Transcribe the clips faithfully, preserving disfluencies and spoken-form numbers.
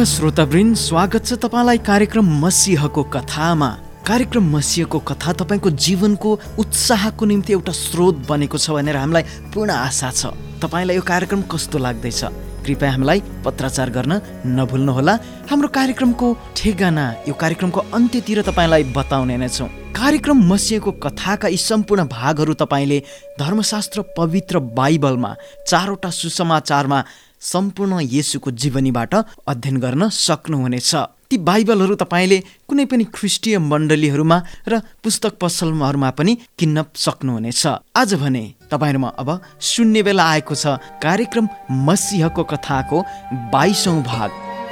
श्रोतावृन्द, स्वागत छ तपाईँलाई कार्यक्रम मसीहको कथामा। कार्यक्रम मसीहको कथा तपाईँको जीवनको उत्साहको निम्ति एउटा स्रोत बनेको छ भनेर हामीलाई पूर्ण आशा छ। तपाईँलाई यो कार्यक्रम कस्तो लाग्दैछ? कृपया हामीलाई पत्राचार गर्न नभुल्नुहोला। हाम्रो कार्यक्रमको ठेगाना यो कार्यक्रमको अन्त्यतिर तपाईँलाई बताउने नै छौँ। कार्यक्रम मसीहको कथाका यी सम्पूर्ण भागहरू तपाईँले धर्मशास्त्र पवित्र बाइबलमा चारवटा सुसमाचारमा सम्पूर्ण येशूको जीवनीबाट अध्ययन गर्न सक्नुहुनेछ। ती बाइबलहरू तपाईँले कुनै पनि ख्रिस्टीय मण्डलीहरूमा र पुस्तक पसलहरूमा पनि किन्न सक्नुहुनेछ। आज भने तपाईँहरूमा अब सुन्ने बेला आएको छ कार्यक्रम मसीहको कथाको बाइसौँ भाग।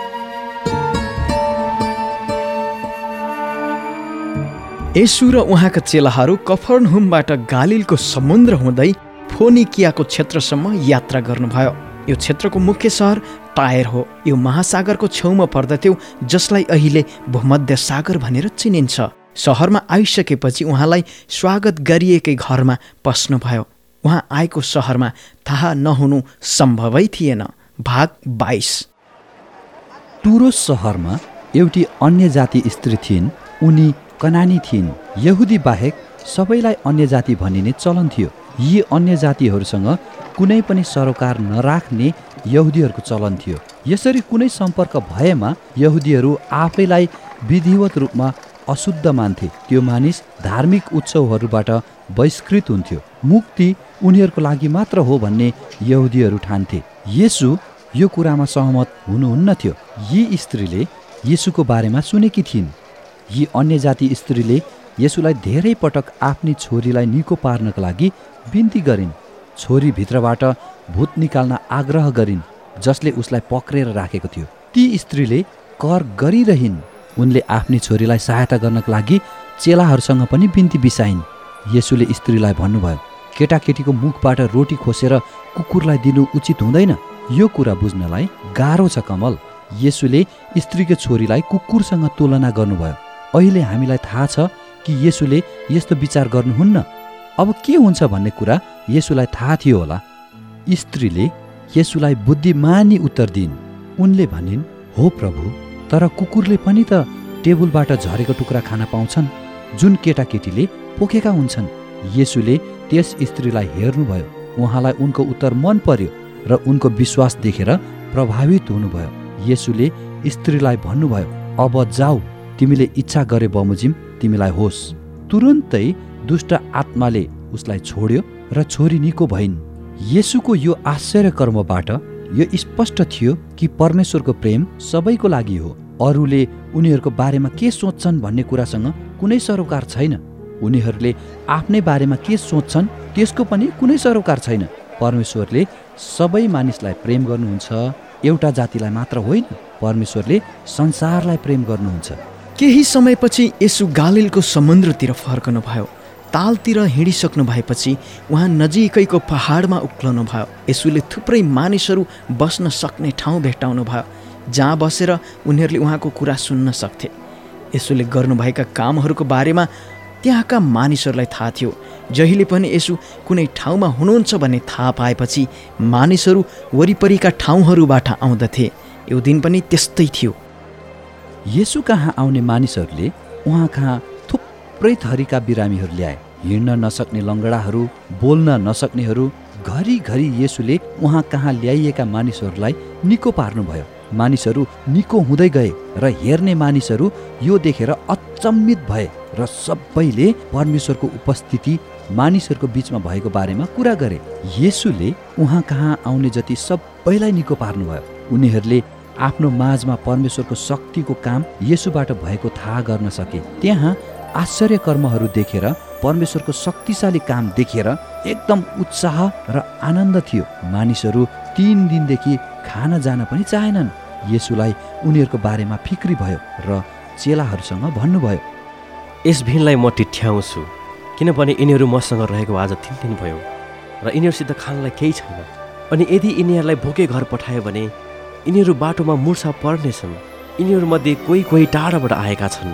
येशू र उहाँका चेलाहरू कफरनहुमबाट गालिलको समुद्र हुँदै फोनिकियाको क्षेत्रसम्म यात्रा गर्नुभयो। यो क्षेत्रको मुख्य सहर टायर हो। यो महासागरको छेउमा पर्दथ्यो, जसलाई अहिले भूमध्य सागर भनेर चिनिन्छ। सहरमा आइसकेपछि उहाँलाई स्वागत गरिएकै घरमा पस्नुभयो। उहाँ आएको सहरमा थाहा नहुनु सम्भवै थिएन। भाग बाइस। टुरोस सहरमा एउटी अन्य जाति स्त्री थिइन्। उनी कनानी थिइन्। यहुदी बाहेक सबैलाई अन्य जाति भनिने चलन थियो। यी अन्य जातिहरूसँग कुनै पनि सरोकार नराख्ने यहुदीहरूको चलन थियो। यसरी कुनै सम्पर्क भएमा यहुदीहरू आफैलाई विधिवत रूपमा अशुद्ध मान्थे। त्यो मानिस धार्मिक उत्सवहरूबाट बहिष्कृत हुन्थ्यो। मुक्ति उनीहरूको लागि मात्र हो भन्ने यहुदीहरू ठान्थे। येशू यो कुरामा सहमत हुनुहुन्न थियो। यी स्त्रीले येशूको बारेमा सुनेकी थिइन्। यी अन्य जाति स्त्रीले येशूलाई धेरै पटक आफ्नी छोरीलाई निको पार्नका लागि बिन्ती गरिन्। छोरी भित्रबाट भूत निकाल्न आग्रह गरिन्, जसले उसलाई पक्रेर राखेको थियो। ती स्त्रीले कर गरिरहिन्। उनले आफ्नी छोरीलाई सहायता गर्नका लागि चेलाहरूसँग पनि बिन्ती बिसाइन्। येशूले स्त्रीलाई भन्नुभयो, केटाकेटीको मुखबाट रोटी खोसेर कुकुरलाई दिनु उचित हुँदैन। यो कुरा बुझ्नलाई गाह्रो छ कमल। येशूले स्त्रीको छोरीलाई कुकुरसँग तुलना गर्नुभयो। अहिले हामीलाई थाहा छ कि येशूले यस्तो विचार गर्नुहुन्न। अब के हुन्छ भन्ने कुरा येशूलाई थाहा थियो होला। स्त्रीले येशूलाई बुद्धिमानी उत्तर दिइन्। उनले भनिन्, हो प्रभु, तर कुकुरले पनि त टेबुलबाट झरेको टुक्रा खान पाउँछन्, जुन केटाकेटीले पोखेका हुन्छन्। येशूले त्यस स्त्रीलाई हेर्नुभयो। उहाँलाई उनको उत्तर मन पर्यो र उनको विश्वास देखेर प्रभावित हुनुभयो। येशूले स्त्रीलाई भन्नुभयो, अब जाऊ, तिमीले इच्छा गरे बमोजिम तिमीलाई होस्। तुरुन्तै दुष्ट आत्माले उसलाई छोड्यो र छोरी निको भइन्। येशूको यो आश्चर्य कर्मबाट यो स्पष्ट थियो कि परमेश्वरको प्रेम सबैको लागि हो। अरूले उनीहरूको बारेमा के सोच्छन् भन्ने कुरासँग कुनै सरोकार छैन। उनीहरूले आफ्नै बारेमा के सोच्छन् त्यसको पनि कुनै सरोकार छैन। परमेश्वरले सबै मानिसलाई प्रेम गर्नुहुन्छ, एउटा जातिलाई मात्र होइन। परमेश्वरले संसारलाई प्रेम गर्नुहुन्छ। केही समयपछि येशू गालिलको समुद्रतिर फर्कनुभयो। तालतिर हिँडिसक्नु भएपछि उहाँ नजिकैको पहाडमा उक्लनु भयो। येशूले थुप्रै मानिसहरू बस्न सक्ने ठाउँ भेट्टाउनु भयो, जहाँ बसेर उनीहरूले उहाँको कुरा सुन्न सक्थे। येशूले गर्नुभएका कामहरूको बारेमा त्यहाँका मानिसहरूलाई थाहा थियो। जहिले पनि येशू कुनै ठाउँमा हुनुहुन्छ भन्ने थाहा पाएपछि मानिसहरू वरिपरिका ठाउँहरूबाट आउँदथे। यो दिन पनि त्यस्तै थियो। येशू कहाँ आउने मानिसहरूले उहाँ कहाँ थुप्रै थरीका बिरामीहरू ल्याए। हिँड्न नसक्ने लङ्गडाहरू, बोल्न नसक्नेहरू। घरिघरि येशूले उहाँ कहाँ ल्याइएका मानिसहरूलाई निको पार्नुभयो। मानिसहरू निको हुँदै गए र हेर्ने मानिसहरू यो देखेर अचम्मित भए र सबैले परमेश्वरको उपस्थिति मानिसहरूको बीचमा भएको बारेमा कुरा गरे। येशूले उहाँ कहाँ आउने जति सबैलाई निको पार्नुभयो। उनीहरूले आफ्नो माझमा परमेश्वरको शक्तिको काम येशूबाट भएको थाहा गर्न सके। त्यहाँ आश्चर्य कर्महरू देखेर, परमेश्वरको शक्तिशाली काम देखेर एकदम उत्साह र आनन्द थियो। मानिसहरू तीन दिनदेखि खान जान पनि चाहेनन्। येशूलाई उनीहरूको बारेमा फिक्री भयो र चेलाहरूसँग भन्नुभयो, यस भिडलाई म टिठ्याउँछु, किनभने यिनीहरू मसँग रहेको आज तिन दिन भयो र यिनीहरूसित खानलाई केही छैन। अनि यदि यिनीहरूलाई भोकै घर पठायो भने यिनीहरू बाटोमा मुर्छा पर्नेछन्। यिनीहरूमध्ये कोही कोही टाढाबाट आएका छन्।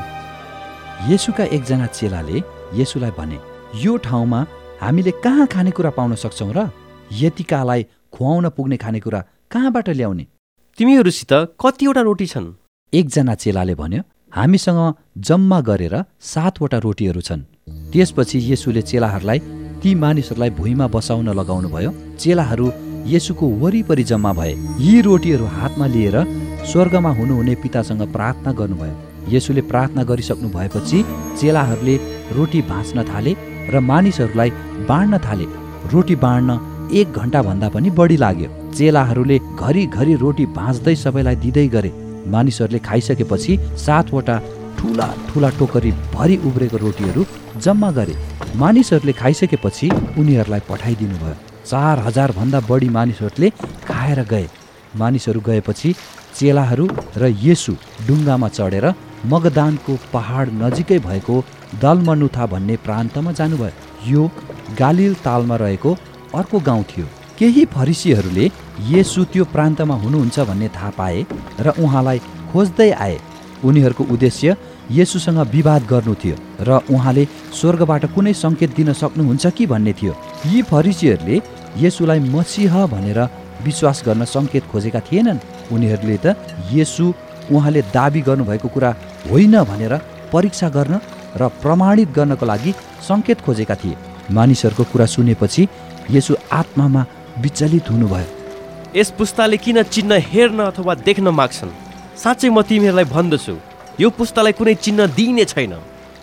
येशूका एकजना चेलाले येशूलाई भने, यो ठाउँमा हामीले कहाँ खानेकुरा पाउन सक्छौँ र? यतिकालाई खुवाउन पुग्ने खानेकुरा कहाँबाट ल्याउने? तिमीहरूसित कतिवटा रोटी छन्? एकजना चेलाले भन्यो, हामीसँग जम्मा गरेर सातवटा रोटीहरू छन्। त्यसपछि येशूले चेलाहरूलाई ती मानिसहरूलाई भुइँमा बसाउन लगाउनुभयो। चेलाहरू येशूको वरिपरि जम्मा भए। यी रोटीहरू हातमा लिएर स्वर्गमा हुनुहुने पितासँग प्रार्थना गर्नुभयो। येशूले प्रार्थना गरिसक्नु भएपछि चेलाहरूले रोटी भाँच्न थाले र मानिसहरूलाई बाँड्न थाले। रोटी बाँड्न एक घन्टाभन्दा पनि बढी लाग्यो। चेलाहरूले घरिघरि रोटी भाँच्दै सबैलाई दिँदै गरे। मानिसहरूले खाइसकेपछि सातवटा ठुला ठुला टोकरी भरि उब्रेको रोटीहरू जम्मा गरे। मानिसहरूले खाइसकेपछि उनीहरूलाई पठाइदिनु भयो। चार हजार भन्दा बढी मानिसहरूले खाएर गए। मानिसहरू गएपछि चेलाहरू र येशू डुङ्गामा चढेर मगदानको पहाड नजिकै भएको दलमनुथा भन्ने प्रान्तमा जानुभयो। यो गालिल तालमा रहेको अर्को गाउँ थियो। केही फरिसीहरूले येशू त्यो प्रान्तमा हुनुहुन्छ भन्ने थाहा पाए र उहाँलाई खोज्दै आए। उनीहरूको उद्देश्य येशूसँग विवाद गर्नु थियो र उहाँले स्वर्गबाट कुनै सङ्केत दिन सक्नुहुन्छ कि भन्ने थियो। यी फरिसीहरूले येशूलाई मसीह भनेर विश्वास गर्न सङ्केत खोजेका थिएनन्। उनीहरूले त येशू उहाँले दाबी गर्नुभएको कुरा होइन भनेर परीक्षा गर्न र प्रमाणित गर्नको लागि सङ्केत खोजेका थिए। मानिसहरूको कुरा सुनेपछि येशू आत्मामा विचलित हुनुभयो। यस पुस्ताले किन चिन्ह हेर्न अथवा देख्न माग्छन्? साँच्चै म तिमीहरूलाई भन्दछु, यो पुस्तालाई कुनै चिन्ह दिइने छैन।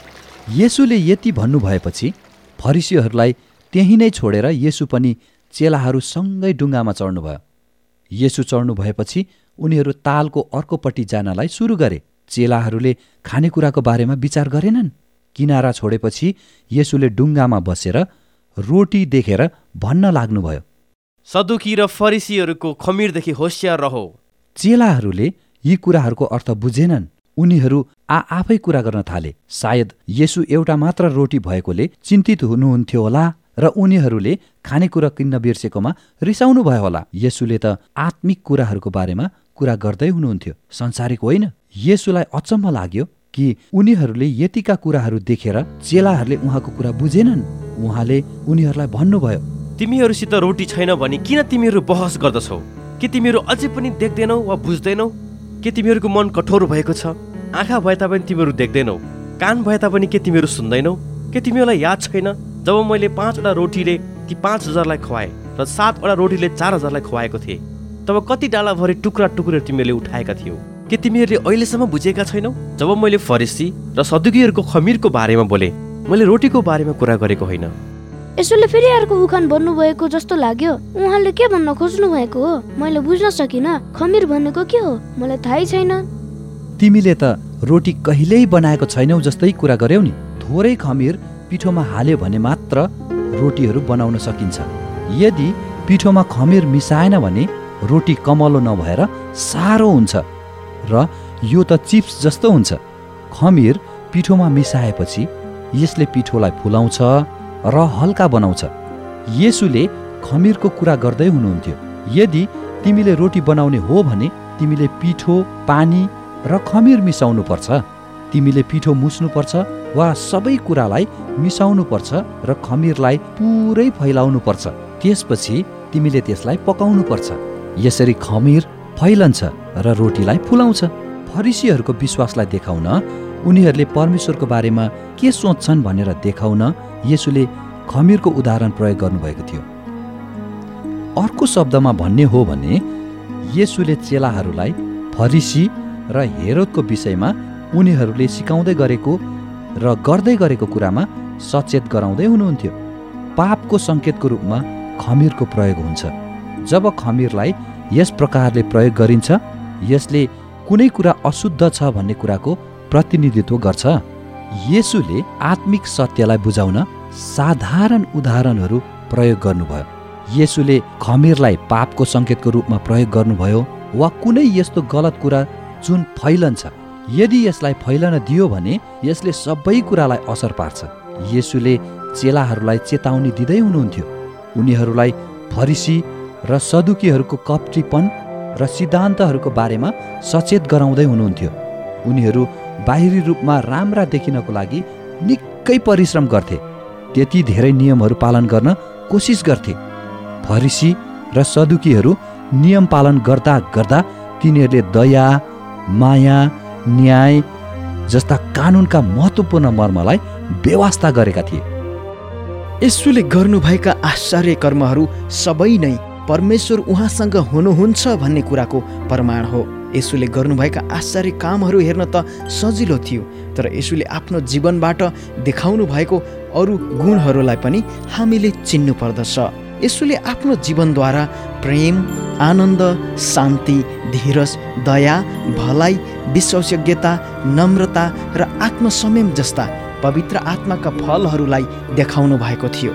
येशूले यति भन्नुभएपछि फरिसीहरूलाई त्यहीँ नै छोडेर येशू पनि चेलाहरू सँगै डुङ्गामा चढ्नुभयो। येशू चढ्नु भएपछि उनीहरू तालको अर्कोपट्टि जानलाई सुरु गरे। चेलाहरूले खानेकुराको बारेमा विचार गरेनन्। किनारा छोडेपछि येशूले डुङ्गामा बसेर रोटी देखेर भन्न लाग्नुभयो, सदुकी र फरिसीहरूको खमीरदेखि होसियार रहो। चेलाहरूले यी कुराहरूको अर्थ बुझेनन्। उनीहरू आ आफै कुरा गर्न थाले। सायद येशू एउटा मात्र रोटी भएकोले चिन्तित हुनुहुन्थ्यो होला र उनीहरूले खानेकुरा किन्न बिर्सेकोमा रिसाउनु भयो होला। येशूले त आत्मिक कुराहरूको बारेमा कुरा गर्दै हुनुहुन्थ्यो, संसारिक होइन। येशूलाई अचम्म लाग्यो कि उनीहरूले यतिका कुराहरू देखेर चेलाहरूले उहाँको कुरा बुझेनन्। उहाँले उनीहरूलाई भन्नुभयो, तिमीहरूसित रोटी छैन भने किन तिमीहरू बहस गर्दछौ? के तिमीहरू अझै पनि देख्दैनौ वा बुझ्दैनौ? के तिमीहरूको मन कठोर भएको छ? आँखा भए तापनि तिमीहरू देख्दैनौ, कान भए तापनि के तिमीहरू सुन्दैनौ? के तिमीहरूलाई याद छैन जब मैले पाँचवटा रोटीले ती पाँच हजारलाई खुवाएँ र सातवटा रोटीले चार हजारलाई खुवाएको थिएँ? तब कति डालाभरि टुक्रा टुक्रा तिमीहरूले उठाएका थियौ? के तिमीहरूले अहिलेसम्म बुझेका छैनौ? जब मैले फरिसी र सदुकीहरूको खमीरको बारेमा बोले, मैले रोटीको बारेमा कुरा गरेको होइन। यसोले फेरि अर्को उखान भन्नुभएको जस्तो लाग्यो। उहाँले के भन्न खोज्नु भएको हो मैले बुझ्न सकिनँ। खमीर भनेको के हो मलाई थाहै छैन। तिमीले त रोटी कहिल्यै बनाएको छैनौ जस्तै कुरा गर्यौ नि। थोरै खमीर पिठोमा हाल्यो भने मात्र रोटीहरू बनाउन सकिन्छ। यदि पिठोमा खमीर मिसाएन भने रोटी कमलो नभएर साह्रो हुन्छ र यो त चिप्स जस्तो हुन्छ। खमीर पिठोमा मिसाएपछि यसले पिठोलाई फुलाउँछ र हल्का बनाउँछ। येशूले खमीरको कुरा गर्दै हुनुहुन्थ्यो। यदि तिमीले रोटी बनाउने हो भने तिमीले पिठो, पानी र खमीर मिसाउनु पर्छ। तिमीले पिठो मुस्नुपर्छ वा सबै कुरालाई मिसाउनु पर्छ र खमीरलाई पुरै फैलाउनु पर्छ। त्यसपछि तिमीले त्यसलाई पकाउनु पर्छ। यसरी खमीर फैलन्छ र रोटीलाई फुलाउँछ। फरिसीहरूको विश्वासलाई देखाउन, उनीहरूले परमेश्वरको बारेमा के सोच्छन् भनेर देखाउन येशूले खमीरको उदाहरण प्रयोग गर्नुभएको थियो। अर्को शब्दमा भन्ने हो भने येशूले चेलाहरूलाई फरिसी र हेरोदको विषयमा उनीहरूले सिकाउँदै गरेको र गर्दै गरेको कुरामा सचेत गराउँदै हुनुहुन्थ्यो। पापको सङ्केतको रूपमा खमीरको प्रयोग हुन्छ। जब खमीरलाई यस प्रकारले प्रयोग गरिन्छ, यसले कुनै कुरा अशुद्ध छ भन्ने कुराको प्रतिनिधित्व गर्छ। येशूले आत्मिक सत्यलाई बुझाउन साधारण उदाहरणहरू प्रयोग गर्नुभयो। येशूले खमीरलाई पापको सङ्केतको रूपमा प्रयोग गर्नुभयो वा कुनै यस्तो गलत कुरा जुन फैलन्छ। यदि यसलाई फैलन दियो भने यसले सबै कुरालाई असर पार्छ। येशूले चेलाहरूलाई चेतावनी दिँदै हुनुहुन्थ्यो। उनीहरूलाई फरिसी र सदुकीहरूको कपटीपन र सिद्धान्तहरूको बारेमा सचेत गराउँदै हुनुहुन्थ्यो। उनीहरू बाहिरी रूपमा राम्रा देखिनको लागि निकै परिश्रम गर्थे। त्यति धेरै नियमहरू पालन गर्न कोसिस गर्थे। फरिसी र सदुकीहरू नियम पालन गर्दा गर्दा तिनीहरूले दया, माया, न्याय जस्ता कानुनका महत्त्वपूर्ण मर्मलाई बेवास्ता गरेका थिए। येशूले गर्नुभएका आश्चर्य कर्महरू सबै नै परमेश्वर उहाँसँग हुनुहुन्छ भन्ने कुराको प्रमाण हो। येशूले गर्नुभएका आश्चर्य कामहरू हेर्न त सजिलो थियो, तर येशूले आफ्नो जीवनबाट देखाउनु भएको अरू गुणहरूलाई पनि हामीले चिन्नु पर्दछ। येशूले आफ्नो जीवनद्वारा प्रेम, आनन्द, शान्ति, धीरज, दया, भलाइ, विश्वासयोग्यता, नम्रता र आत्मसंयम जस्ता पवित्र आत्माका फलहरूलाई देखाउनु भएको थियो।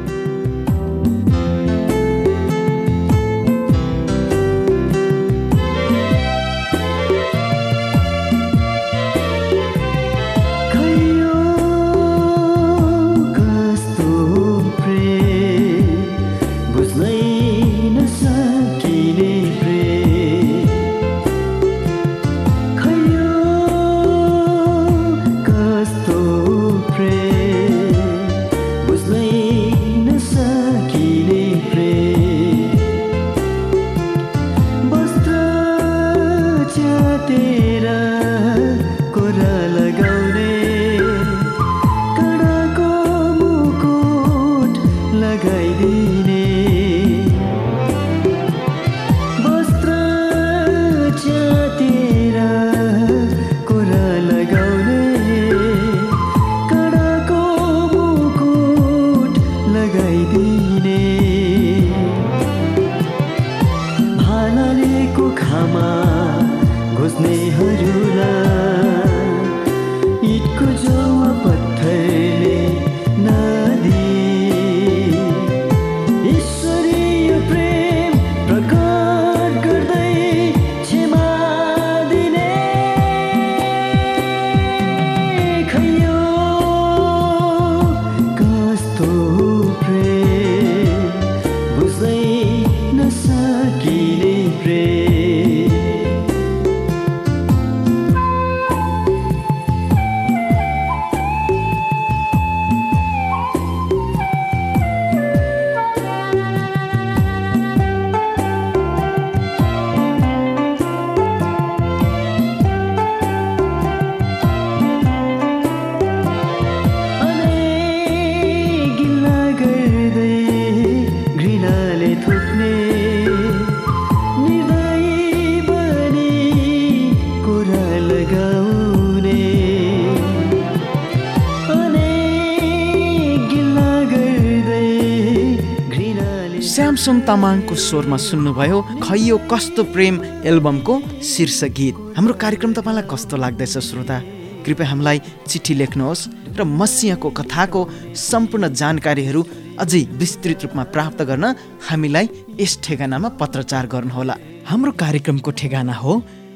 श्यामसन तामाङको स्वरमा सुन्नुभयो खैयो कस्तो प्रेम एल्बमको शीर्ष गीत। हाम्रो कार्यक्रम तपाईँलाई कस्तो लाग्दैछ श्रोता? कृपया हामीलाई चिठी लेख्नुहोस् र मसीहको कथाको सम्पूर्ण जानकारीहरू अझै विस्तृत रूपमा प्राप्त गर्न हामीलाई यस ठेगानामा पत्रचार गर्नुहोला। हाम्रो कार्यक्रमको ठेगाना हो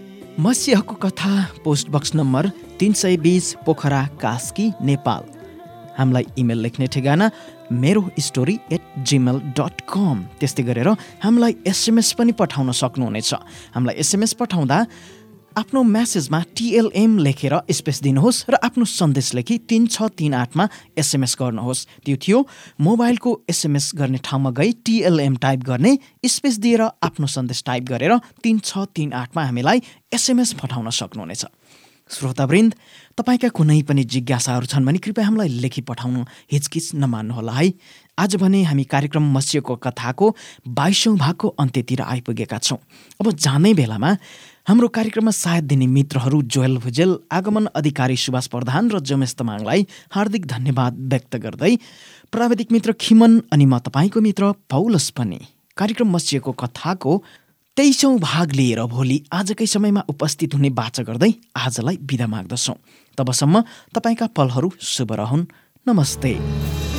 मसीहको कथा, पोस्ट बक्स नम्बर तीन सय बीस, पोखरा, कास्की, नेपाल। हामीलाई इमेल लेख्ने ठेगाना मेरो story at Gmail dot com. त्यस्तै गरेर हामीलाई एसएमएस पनि पठाउन सक्नुहुनेछ। हामीलाई एसएमएस पठाउँदा आफ्नो म्यासेजमा टिएलएम लेखेर स्पेस दिनुहोस् र आफ्नो सन्देश लेखी तिन छ तिन आठमा एसएमएस गर्नुहोस्। त्यो थियो मोबाइलको एसएमएस गर्ने ठाउँमा गई टिएलएम टाइप गर्ने, स्पेस दिएर आफ्नो सन्देश टाइप गरेर तिन छ तिन आठमा हामीलाई एसएमएस पठाउन सक्नुहुनेछ। श्रोतावृन्द, तपाईँका कुनै पनि जिज्ञासाहरू छन् भने कृपया हामीलाई लेखी पठाउनु हिचकिच नमान्नुहोला है। आज भने हामी कार्यक्रम मसीहको कथाको बाइसौँ भागको अन्त्यतिर आइपुगेका छौँ। अब जाने बेलामा हाम्रो कार्यक्रममा साथ दिने मित्रहरू जोयल भुजेल, आगमन अधिकारी सुभाष प्रधान र जमेश तामाङलाई हार्दिक धन्यवाद व्यक्त गर्दै प्राविधिक मित्र खिमन अनि म तपाईँको मित्र पौलस पनि कार्यक्रम मसीहको कथाको तेइसौँ भाग लिएर भोलि आजकै समयमा उपस्थित हुने बाचा गर्दै आजलाई बिदा माग्दछौँ। तबसम्म तपाईँका पलहरू शुभ रहन्। नमस्ते।